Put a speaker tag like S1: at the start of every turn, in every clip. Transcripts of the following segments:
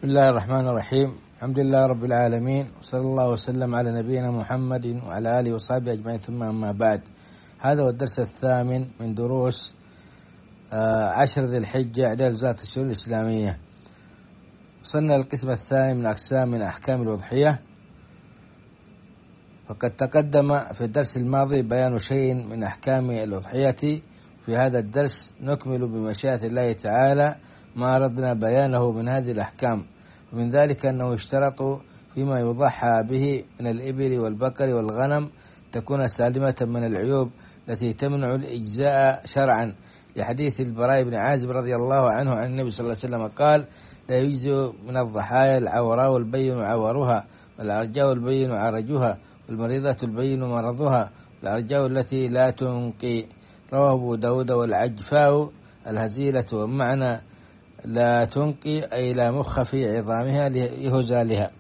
S1: بسم الله الرحمن الرحيم. الحمد لله رب العالمين، وصلى الله وسلم على نبينا محمد وعلى آله وصحبه أجمعين، ثم أما بعد. هذا هو الدرس الثامن من دروس 10 ذي الحجة إعداد وزارة الشؤون الإسلامية. وصلنا للقسم الثاني من أقسام من أحكام الأضحية. فقد تقدم في الدرس الماضي بيان شيء من أحكام الأضحية. في هذا الدرس نكمل بمشيئة الله تعالى ما أردنا بيانه من هذه الأحكام، ومن ذلك أنه يشترط فيما يضحى به من الإبل والبقر والغنم تكون سالمة من العيوب التي تمنع الإجزاء شرعا، لحديث البراء بن عازب رضي الله عنه عن النبي صلى الله عليه وسلم قال: لا يجزئ من الضحايا العوراء البين عورها، والعرجاء البين عرجها، والمريضة البين مرضها، والعرجاء التي لا تنقي. رواه أبو داود. والعجفاء الهزيلة، ومعنى لا تنقي أي لا مخ في عظامها لهزالها.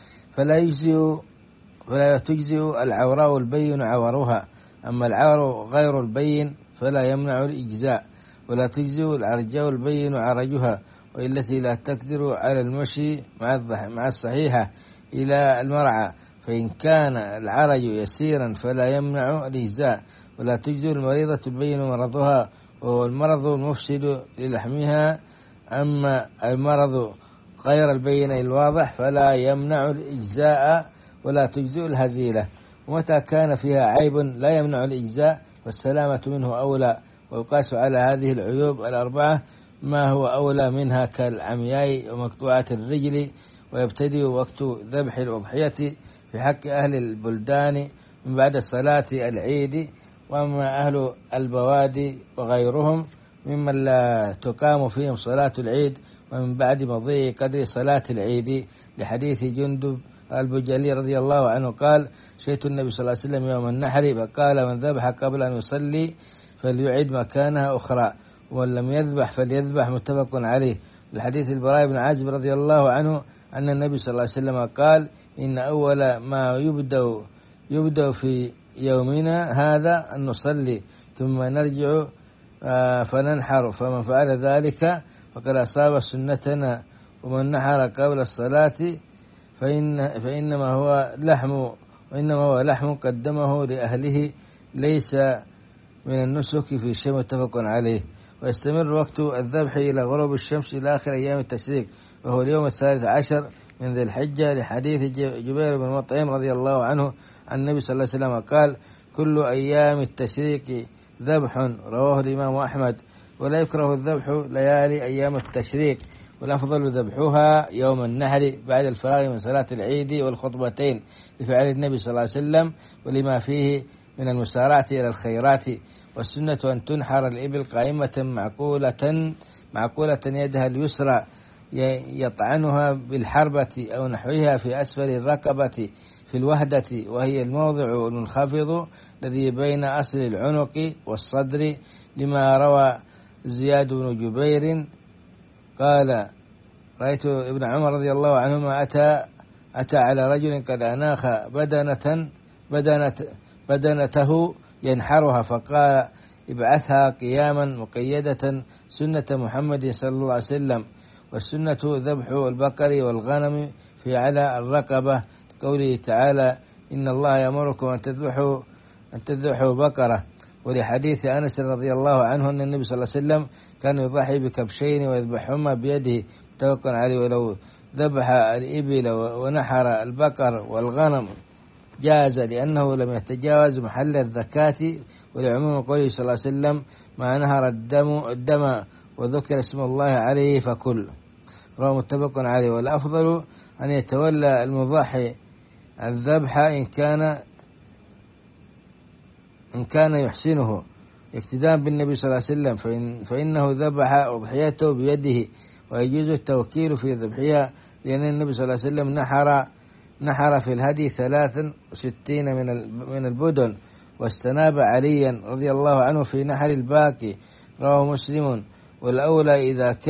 S1: فلا تجزئ العوراء البين عورها، أما العور غير البين فلا يمنع الإجزاء. ولا تجزئ العرجاء البين عرجها، والتي لا تقدر على المشي مع الصحيحة إلى المرعى، فإن كان العرج يسيرا فلا يمنع الإجزاء. ولا تجزئ المريضة البين مرضها، وهو المرض المفسد للحمها، أما المرض غير البين الواضح فلا يمنع الإجزاء. ولا تجزئ الهزيلة، ومتى كان فيها عيب لا يمنع الإجزاء والسلامة منه أولى. ويقاس على هذه العيوب الأربعة ما هو أولى منها كالعمياء ومقطوعة الرجل. ويبتدئ وقت ذبح الأضحية في حق أهل البلدان من بعد صلاة العيد، وأما أهل البوادي وغيرهم ممن لا تقام فيهم صلاة العيد ومن بعد مضي قدر صلاة العيد، لحديث جندب البجلي رضي الله عنه قال: شهدت النبي صلى الله عليه وسلم يوم النحر فقال: من ذبح قبل أن يصلي فليعيد مكانها أخرى، ومن لم يذبح فليذبح. متفق عليه. لحديث البراء بن عازب رضي الله عنه أن النبي صلى الله عليه وسلم قال: إن أول ما يبدأ في يومنا هذا أن نصلي ثم نرجع فننحر، فمن فعل ذلك فقد أصاب سنتنا. ومن نحر قبل الصلاة فإنما هو لحم قدمه لأهله، ليس من النسك في شيء. متفق عليه. ويستمر وقت الذبح إلى غروب الشمس إلى آخر أيام التشريق، وهو اليوم 13 من ذي الحجة، لحديث جبير بن مطعم رضي الله عنه عن النبي صلى الله عليه وسلم قال: كل أيام التشريق ذبح. رواه الإمام أحمد. ولا يكره الذبح ليالي أيام التشريق، والأفضل ذبحها يوم النحر بعد الفراغ من صلاة العيد والخطبتين، لفعل النبي صلى الله عليه وسلم ولما فيه من المسارعة إلى الخيرات. والسنة أن تنحر الإبل قائمة معقولة يدها اليسرى يطعنها بالحربة أو نحوها في أسفل الرقبة في الوهدة، وهي الموضع المنخفض الذي بين أصل العنق والصدر، لما روى زياد بن جبير قال: رأيت ابن عمر رضي الله عنهما أتى على رجل قد أناخ بدنته ينحرها، فقال: ابعثها قياما مقيدة سنة محمد صلى الله عليه وسلم. والسنة ذبح البقر والغنم في على الرقبة، قوله تعالى: إن الله يأمركم أن تذبحوا بقرة. ولحديث أنس رضي الله عنه أن النبي صلى الله عليه وسلم كان يضحي بكبشين ويذبحهما بيده. متفق عليه. ولو ذبح الإبل ونحر البقر والغنم جاز، لأنه لم يتجاوز محل الزكاة، ولعموم قوله صلى الله عليه وسلم: ما نهر الدم وذكر اسم الله عليه فكل. رواه متفق عليه. والأفضل أن يتولى المضحي الذبح إن كان يحسنه اقتداء بالنبي صلى الله عليه وسلم، فإنه ذبح أضحيته بيده، ويجوز التوكيل في ذبحها، لأن النبي صلى الله عليه وسلم نحر في الهدي 63 من البدن، واستناب عليا رضي الله عنه في نحر الباقي. رواه مسلم. والأولى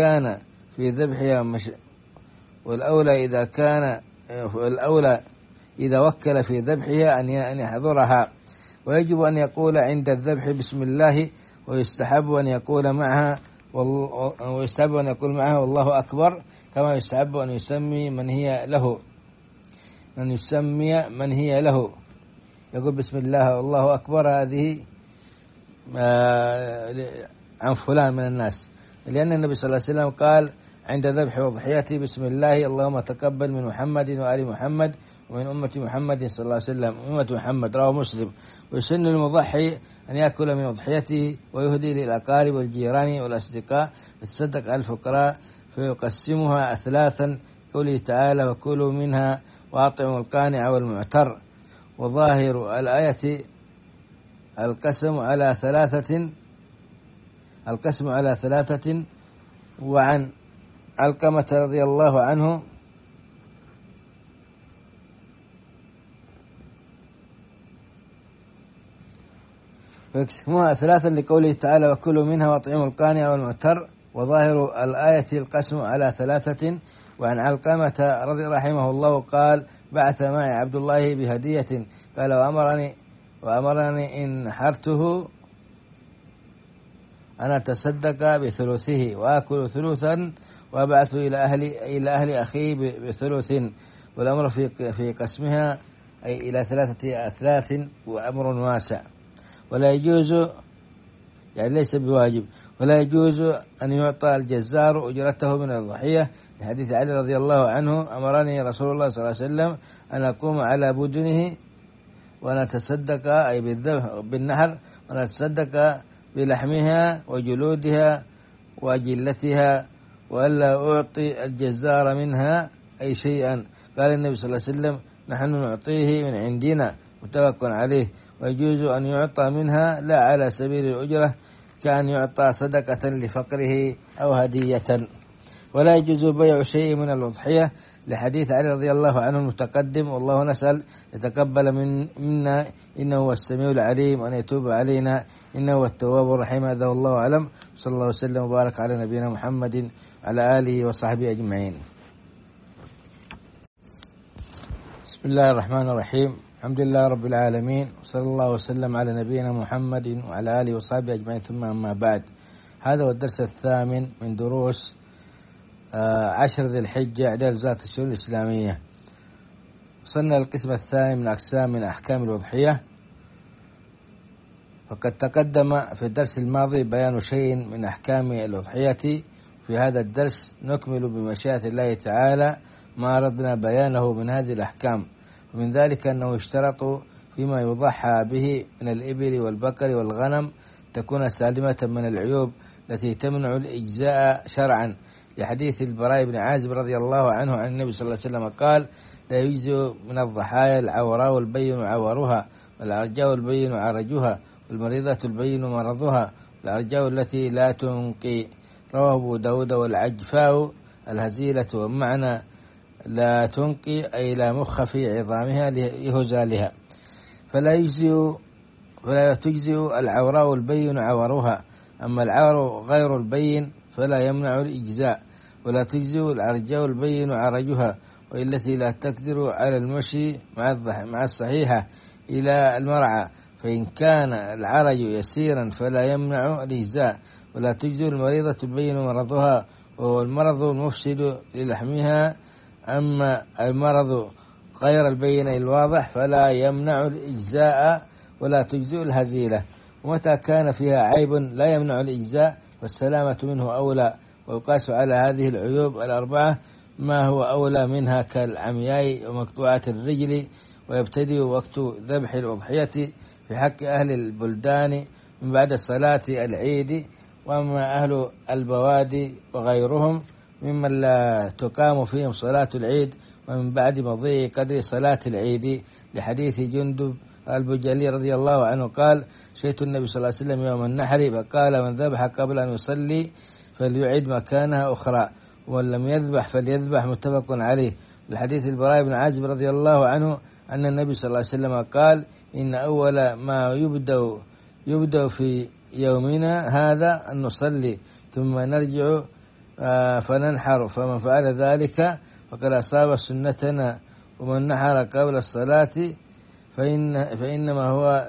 S1: إذا وكل في ذبحها أن يحضرها. ويجب أن يقول عند الذبح بسم الله، ويستحب أن يقول معها والله أكبر، كما يستحب أن يسمي من هي له، أن يسمي من هي له، يقول بسم الله والله أكبر، هذه عن فلان من الناس، لأن النبي صلى الله عليه وسلم قال عند ذبح وضحيتي بسم الله اللهم تقبل من محمد وآل محمد ومن أمة محمد صلى الله عليه وسلم أمة محمد، رواه مسلم. ويسن المضحي أن يأكل من أضحيته ويهدي للأقارب والجيران والأصدقاء ويتصدق على الفقراء فيقسمها أثلاثا، قوله تعالى وكلوا منها وأطعموا القانع والمعتر. وظاهر الآية القسم على ثلاثة. وعن علقمة رضي الله عنه فيقسموها ثلاثا لقوله تعالى وكلوا منها وأطعموا القانع والمعتر. وظاهر الآية القسم على ثلاثة. وعن علقمة رضي رحمه الله قال بعث معي عبد الله بهدية، قال وأمرني إن حرته أن أتصدق بثلثه وآكل ثلثا وأبعث إلى أهل أخي بثلث. والأمر في قسمها أي إلى 3 أثلاث وأمر واسع، ولا يجوز يعني ليس بواجب، ولا يجوز أن يعطى الجزار أجرته من الضحية، لحديث علي رضي الله عنه أمرني رسول الله صلى الله عليه وسلم أن أقوم على بدنه وأن أتصدق أي بالنحر، وأن أتصدق بلحمها وجلودها وأجلتها، وألا أعطي الجزار منها أي شيئا. قال النبي صلى الله عليه وسلم نحن نعطيه من عندنا، متفق عليه. ويجوز أن يعطى منها لا على سبيل الأجرة، كأن يعطى صدقة لفقره أو هدية. ولا يجوز بيع شيء من الأضحية، لحديث علي رضي الله عنه المتقدم والله نسأل يتقبل منا إنه هو السميع العليم وأن يتوب علينا إنه هو التواب الرحيم. هذا والله أعلم، صلى الله وسلم وبارك على نبينا محمد وعلى آله وصحبه أجمعين. بسم الله الرحمن الرحيم، الحمد لله رب العالمين، وصلى الله وسلم على نبينا محمد وعلى آله وصحبه أجمعين، ثم أما بعد. هذا هو الدرس 8 من دروس 10 ذي الحجة إعداد وزارة الشؤون الإسلامية. وصلنا للقسم الثاني من أقسام من أحكام الأضحية. فقد تقدم في الدرس الماضي بيان شيء من أحكام الأضحية. في هذا الدرس نكمل بمشيئة الله تعالى ما أردنا بيانه من هذه الأحكام، ومن ذلك أنه يشترط فيما يضحى به من الإبل والبقر والغنم تكون سالمة من العيوب التي تمنع الإجزاء شرعا، لحديث البراء بن عازب رضي الله عنه عن النبي صلى الله عليه وسلم قال لا يجزئ من الضحايا العوراء البين عورها، والعرجاء البين عرجها، والمريضة البين مرضها، والعرجاء التي لا تنقي، رواه أبو داود. والعجفاء الهزيلة، ومعنى لا تنقي أي لا مخ في عظامها لهزالها. فلا تجزئ العوراء البين عورها، أما العور غير البين فلا يمنع الإجزاء. ولا تجزئ العرجاء البين عرجها، والتي لا تقدر على المشي مع الصحيحة إلى المرعى، فإن كان العرج يسيرا فلا يمنع الإجزاء. ولا تجزئ المريضة البين مرضها، وهو المرض المفسد للحمها، أما المرض غير البين الواضح فلا يمنع الإجزاء. ولا تجزئ الهزيلة، ومتى كان فيها عيب لا يمنع الإجزاء والسلامة منه أولى. ويقاس على هذه العيوب الأربعة ما هو أولى منها كالعمياء ومقطوعة الرجل. ويبتدئ وقت ذبح الأضحية في حق أهل البلدان من بعد صلاة العيد، وأما أهل البوادي وغيرهم ممن لا تقام فيهم صلاة العيد ومن بعد مضي قدر صلاة العيد، لحديث جندب البجلي رضي الله عنه قال شهدت النبي صلى الله عليه وسلم يوم النحر فقال من ذبح قبل أن يصلي فليعد مكانها أخرى، ومن لم يذبح فليذبح، متفق عليه. الحديث البراء بن عازب رضي الله عنه أن النبي صلى الله عليه وسلم قال إن أول ما يبدأ في يومنا هذا أن نصلي ثم نرجع فننحر، فمن فعل ذلك فقد أصاب سنتنا، ومن نحر قبل الصلاة فإنما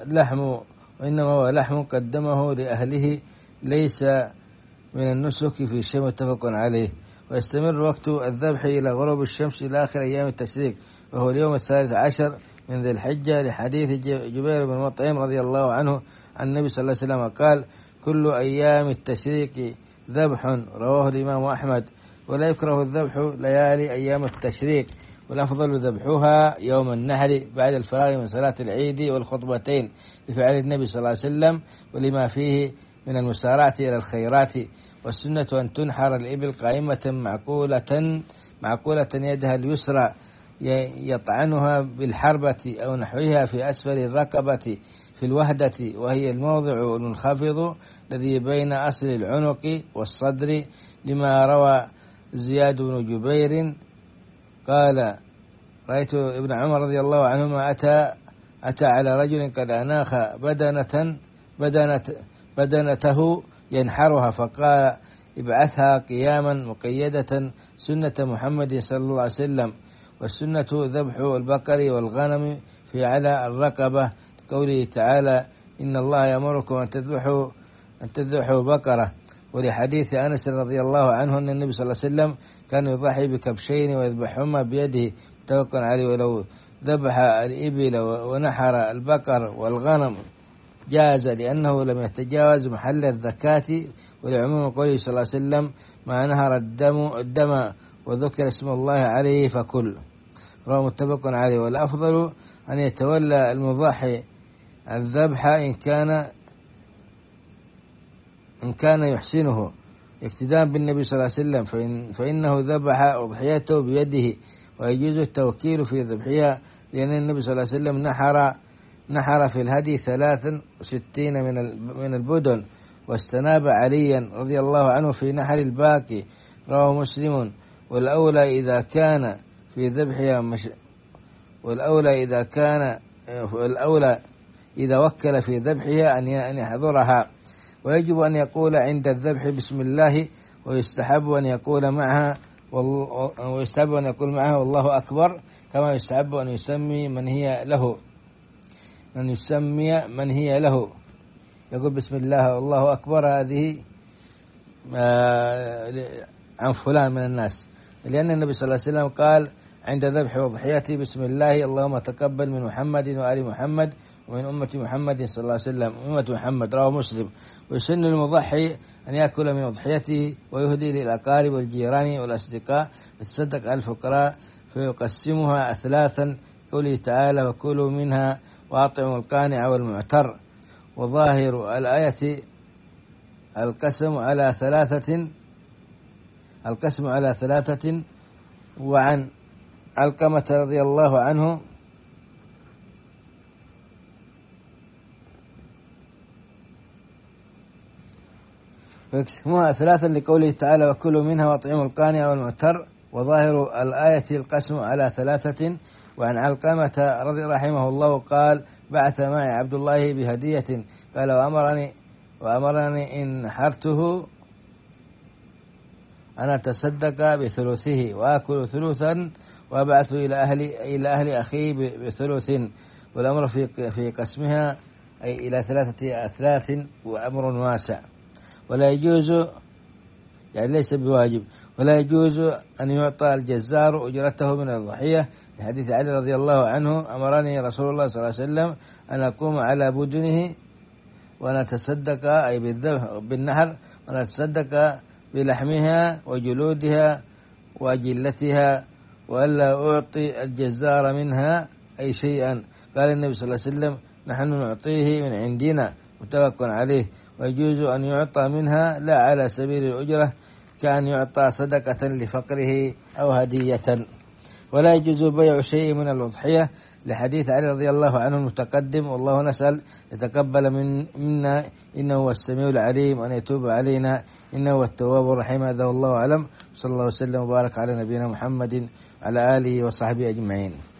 S1: هو لحم قدمه لأهله ليس من النسك في شيء، متفق عليه. ويستمر وقت الذبح إلى غروب الشمس إلى آخر أيام التشريق، وهو اليوم 13 من ذي الحجة، لحديث جبير بن مطعم رضي الله عنه عن النبي صلى الله عليه وسلم قال: كل أيام التشريق ذبح، رواه الإمام أحمد. ولا يكره الذبح ليالي أيام التشريق، والأفضل ذبحها يوم النحر بعد الفراغ من صلاة العيد والخطبتين، لفعل النبي صلى الله عليه وسلم ولما فيه من المسارعة إلى الخيرات. والسنة أن تنحر الإبل قائمة معقولة يدها اليسرى يطعنها بالحربة أو نحوها في أسفل الركبة في الوهدة، وهي الموضع المنخفض الذي بين أصل العنق والصدر، لما روى زياد بن جبير قال: رأيت ابن عمر رضي الله عنهما أتى على رجل قد أناخ بدنته ينحرها، فقال: ابعثها قياما مقيدة سنة محمد صلى الله عليه وسلم. والسنة ذبح البقر والغنم في على الرقبة، قوله تعالى: إن الله يأمركم أن تذبحوا بقرة. ولحديث أنس رضي الله عنه أن النبي صلى الله عليه وسلم كان يضحي بكبشين ويذبحهما بيده، متفق عليه. ولو ذبح الإبل ونحر البقر والغنم جاز، لأنه لم يتجاوز محل الزكاة، ولعموم قوله صلى الله عليه وسلم: ما نهر الدم وذكر اسم الله عليه فكل، رواه متفق عليه. والأفضل أن يتولى المضحي الذبح إن كان يحسنه اقتداء بالنبي صلى الله عليه وسلم، فإنه ذبح أضحيته بيده، ويجوز التوكيل في ذبحها، لأن النبي صلى الله عليه وسلم نحر في الهدي 63 من البدن، واستناب عليا رضي الله عنه في نحر الباقي، رواه مسلم. والأولى إذا وكل في ذبحها أن يحضرها. ويجب أن يقول عند الذبح بسم الله، ويستحب أن يقول معها والله أكبر، كما يستحب أن يسمي من هي له، يقول بسم الله والله أكبر، هذه عن فلان من الناس، لأن النبي صلى الله عليه وسلم قال عند ذبح أضحيته: بسم الله اللهم تقبل من محمد وآل محمد ومن أمة محمد صلى الله عليه وسلم أمة محمد، رواه مسلم. ويسن المضحي أن يأكل من أضحيته ويهدي للأقارب والجيران والأصدقاء، يتصدق على الفقراء فيقسمها أثلاثا، قوله تعالى: وكلوا منها وأطعموا القانع والمعتر. وظاهر الآية القسم على ثلاثة. وعن علقمة رضي الله عنه فيقسموها ثلاثا، لقوله تعالى: وكلوا منها وأطعموا القانع والمعتر. وظاهر الآية القسم على ثلاثة. وعن علقمة رضي رحمه الله قال: بعث معي عبد الله بهدية، قال: وأمرني إن نحرته أنا أتصدق بثلثه وآكل ثلثا وأبعث إلى أهل أخي بثلث. والأمر في قسمها أي إلى 3 أثلاث، وأمر واسع. ولا يجوز، يعني ليس بواجب، ولا يجوز أن يعطى الجزار أجرته من الضحية، لحديث علي رضي الله عنه: أمرني رسول الله صلى الله عليه وسلم أن أقوم على بدنه ونتصدق أي بالنحر، ونتصدق بلحمها وجلودها وأجلتها، وألا أعطي الجزار منها أي شيئا. قال النبي صلى الله عليه وسلم: نحن نعطيه من عندنا، متفق عليه. ويجوز أن يعطى منها لا على سبيل الأجرة، كأن يعطى صدقة لفقره أو هدية. ولا يجوز بيع شيء من الأضحية، لحديث علي رضي الله عنه المتقدم: والله نسأل يتقبل منا إنه هو السميع العليم، وأن يتوب علينا إنه هو التواب الرحيم. هذا والله أعلم، صلى الله وسلم وبارك على نبينا محمد وعلى آله وصحبه أجمعين.